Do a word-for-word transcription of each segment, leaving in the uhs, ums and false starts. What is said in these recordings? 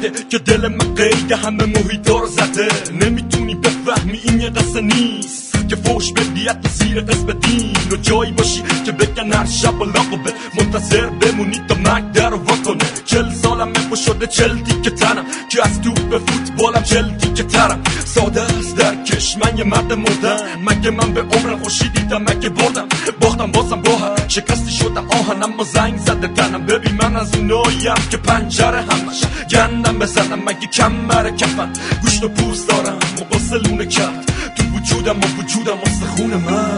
بده که دل من قید همه محیطا رو زده. نمیتونی بفهمی این یه قصه نیست که فوش بدی حتی زیر قسم دین و جایی باشی که بگن هر شب و لاقبه منتظر بمونی تا مرگ در رو واکنه. چل سالم مپو شده چل تیکه تنم که از توپ فوتبالم چل تیکه ترم. ساده است درکش من یه مرد مردم، مگه من به عمر خوشی دیدم مگه بردم باختم بازم با هم شکستی شدم آهن اما زنگ زده تنم. ببین من از اوناییم که پنجره همش گندم بزنم مگه کمر کفن گوشت و پوست دارم و قسلونه کرد تو وجودم و وجودم استخون من.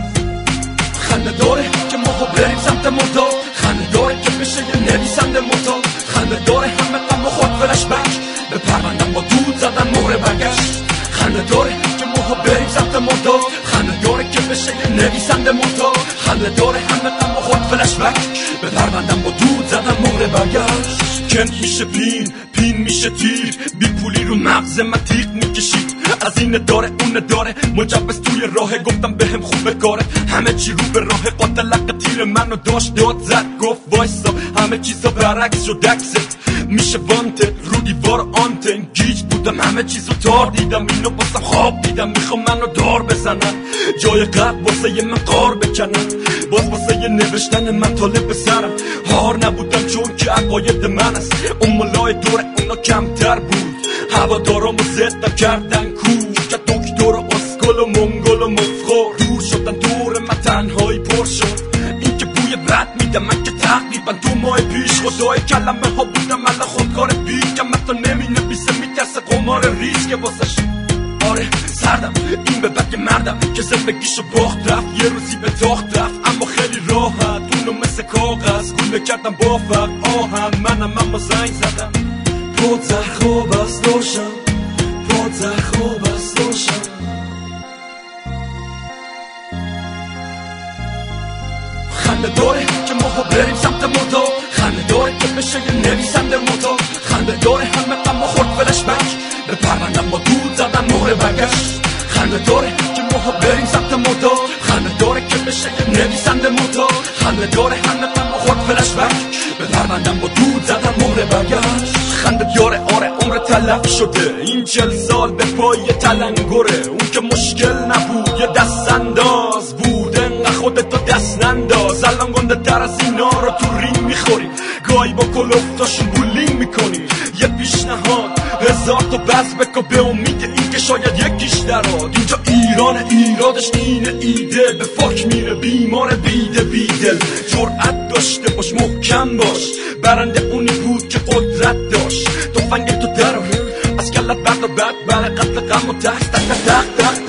خنده داره که ما بریم سمت مردا، خنده داره که بشه یه نویسنده معتاد، خنده داره همه غم و خود فلش بک به پروندم با دود زدن مهر برگشت. خنده داره که ما بریم سمت مردا، خنده داره که بشه یه نویسنده معتاد، خنده داره همه غم و خود فلش بک به پروندم با دود زدن مهر برگشت. کن میشه پین پین میشه تیر، بی پولی رو مغز من تیغ میکشید. از این داره اون داره مجبز توی راه گفتم بهم خوبه کاره، همه چی رو به راه قاتلق تیر منو داشت داد زد گفت وایسا همه چیزا برعکس شد عکست میشه وانته رو دیوار آنتن گیج بودم همه چیزو تار دیدم اینو باسم خواب دیدم میخوام منو دار بزنن جای قلب واسه یه من قار بکنن باز واسه یه نوشتن مطالب سرم هار نبودم چون که عقاید من است اون ملای دور اونا کمتر بود هوادارامو زدم کردن کوش که دکتر و اسکل و منگل و مفخور دور شدن دور من تنهایی پر شد این که بوی بد میدم من که تقریبا دو ماه پیش خدای کلمه ها بودم الان خودکار بیگم حتی نمی نویسه میترسه قمار ریسک واسش آره سردم این به بک مردم که زندگیشو باخت رفت یه روزی به تاخت رفت اما خیلی راحت اونو مثل کاغذ گونه کردم با فرق آهم منم اما زنگ زدم پوزه خوب است دوشم پوزه خوب است دوشم خنده داره که ما بریم سمت مردا خنده داره که بشه یه نویسنده معتاد خنده داره همه غم و خورد فلش بک به پروندم با دود زدن مهر برگشت خنده داره که ما بریم سمت مردا خنده داره که بشه یه نویسنده معتاد خنده داره همه غم و خورد فلش بک به پروندم با دود زدن مهر برگشت خنده یاره آره عمر تلف شده این چل سال به پای تلنگره اون که مشکل نبود یه دست انداز بود انقدر خودتو دست ننداز الان گنده تر از اینا رو تو رینگ میخوری گاهی با کلوفتاشون بولینگ میکنی یه پیشنهاد هزار تا بز بکن به امید این که شاید یکیش دراد اینجا ایران ایرادش اینه ایده به فاک میره بیمار بیده بیدل جرأت داشته باش محکم باش برنده اونی بود که قدرت داشت تفنگ تو دراره از کلت بردار بعد برای قتل غم و تخت تخت تخت تخت